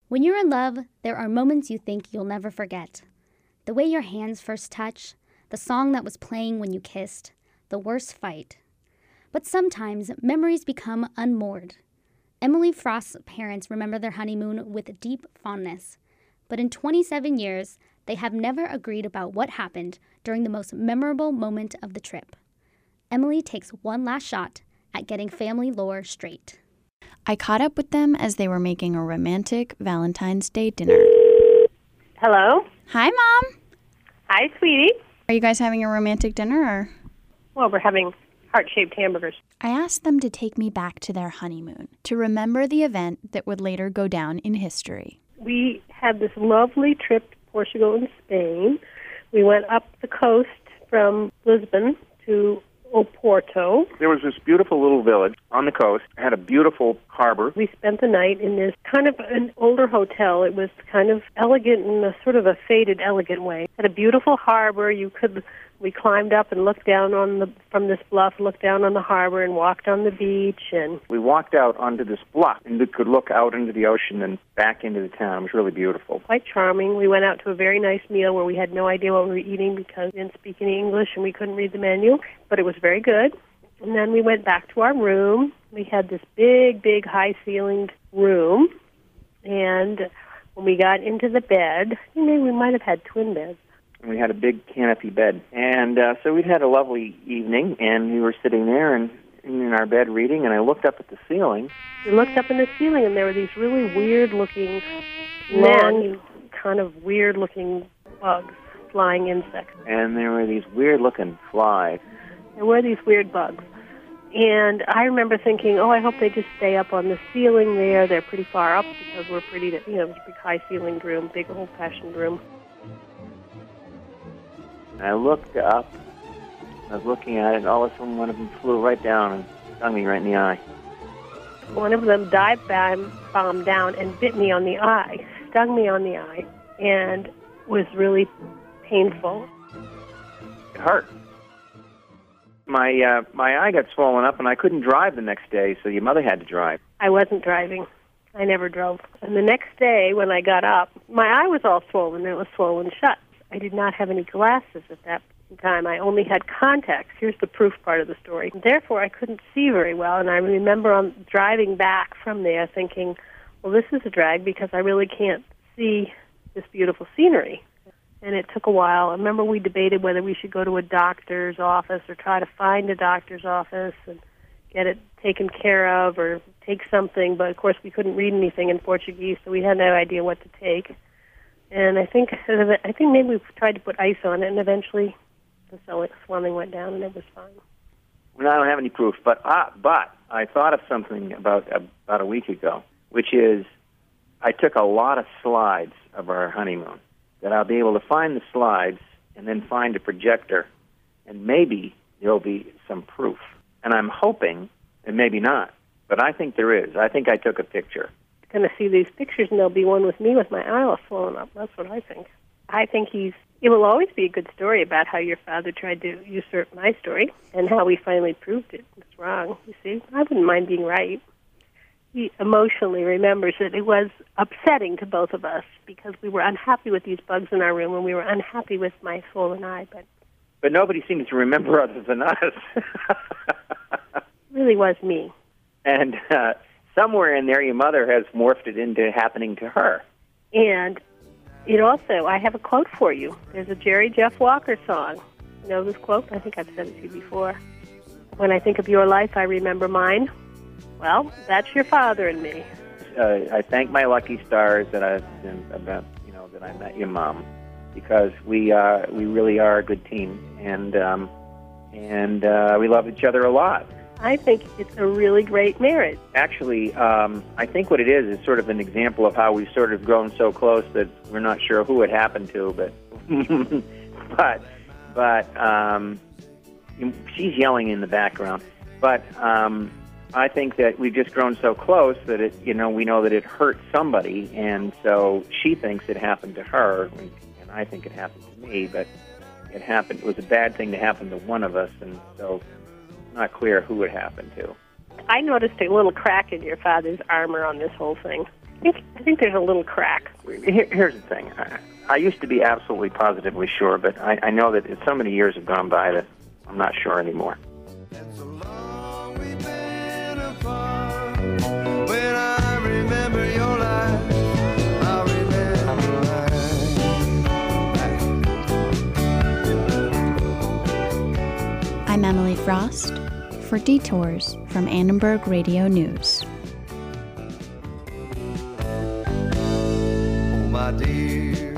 When you're in love, there are moments you think you'll never forget. The way your hands first touch, the song that was playing when you kissed, the worst fight. But sometimes memories become unmoored. Emily Frost's parents remember their honeymoon with deep fondness. But in 27 years, they have never agreed about what happened during the most memorable moment of the trip. Emily takes one last shot at getting family lore straight. I caught up with them as they were making a romantic Valentine's Day dinner. Hello? Hi, Mom. Hi, sweetie. Are you guys having a romantic dinner, or? Well, we're having heart-shaped hamburgers. I asked them to take me back to their honeymoon, to remember the event that would later go down in history. We had this lovely trip to Portugal and Spain. We went up the coast from Lisbon to Oporto. There was this beautiful little village on the coast. It had a beautiful harbor. We spent the night in this kind of an older hotel. It was kind of elegant in a sort of a faded, elegant way. It had a beautiful harbor. We climbed up and looked down from this bluff, looked down on the harbor and walked on the beach. And we walked out onto this bluff and we could look out into the ocean and back into the town. It was really beautiful. Quite charming. We went out to a very nice meal where we had no idea what we were eating because we didn't speak any English and we couldn't read the menu, but it was very good. And then we went back to our room. We had this big, big, high-ceilinged room. And when we got into the bed, I think maybe we might have had twin beds. We had a big canopy bed. And so we'd had a lovely evening, and we were sitting there and in our bed reading, and I looked up at the ceiling. We looked up in the ceiling, and there were these really weird-looking, long, kind of weird-looking bugs, flying insects. And there were these weird-looking flies. There were these weird bugs. And I remember thinking, I hope they just stay up on the ceiling there. They're pretty far up because we're it was a big high-ceilinged room, big old-fashioned room. I looked up, I was looking at it, and all of a sudden one of them flew right down and stung me right in the eye. One of them dive-bombed down and bit me on the eye, stung me on the eye, and was really painful. It hurt. My eye got swollen up, and I couldn't drive the next day, so your mother had to drive. I wasn't driving. I never drove. And the next day, when I got up, my eye was all swollen, and it was swollen shut. I did not have any glasses at that time. I only had contacts. Here's the proof part of the story. Therefore, I couldn't see very well, and I remember driving back from there thinking, well, this is a drag because I really can't see this beautiful scenery. And it took a while. I remember we debated whether we should go to a doctor's office or try to find a doctor's office and get it taken care of or take something, but of course we couldn't read anything in Portuguese, so we had no idea what to take. And I think maybe we tried to put ice on it, and eventually the swelling went down, and it was fine. Well, I don't have any proof, but I thought of something about a week ago, which is I took a lot of slides of our honeymoon, that I'll be able to find the slides and then find a projector, and maybe there'll be some proof. And I'm hoping, and maybe not, but I think there is. I think I took a picture. Going to see these pictures, and there'll be one with me with my eye all swollen up. That's what I think. I think it will always be a good story about how your father tried to usurp my story and how we finally proved it was wrong. You see, I wouldn't mind being right. He emotionally remembers that it was upsetting to both of us because we were unhappy with these bugs in our room and we were unhappy with my swollen eye. But nobody seems to remember other than us. It really was me. And somewhere in there, your mother has morphed it into happening to her. And it also, I have a quote for you. There's a Jerry Jeff Walker song. You know this quote? I think I've said it to you before. When I think of your life, I remember mine. Well, that's your father and me. I thank my lucky stars that I met your mom, because we really are a good team, and we love each other a lot. I think it's a really great marriage. Actually, I think what it is sort of an example of how we've sort of grown so close that we're not sure who it happened to, but she's yelling in the background. But I think that we've just grown so close that we know that it hurt somebody, and so she thinks it happened to her, and I think it happened to me, but it was a bad thing to happen to one of us, and so it's not clear who it happened to. I noticed a little crack in your father's armor on this whole thing. I think there's a little crack. Here's the thing. I used to be absolutely positively sure, but I know that so many years have gone by that I'm not sure anymore. And so long we've been apart. When I remember your life, I remember mine. I'm Emily Frost for Detours from Annenberg Radio News. Oh, my dear.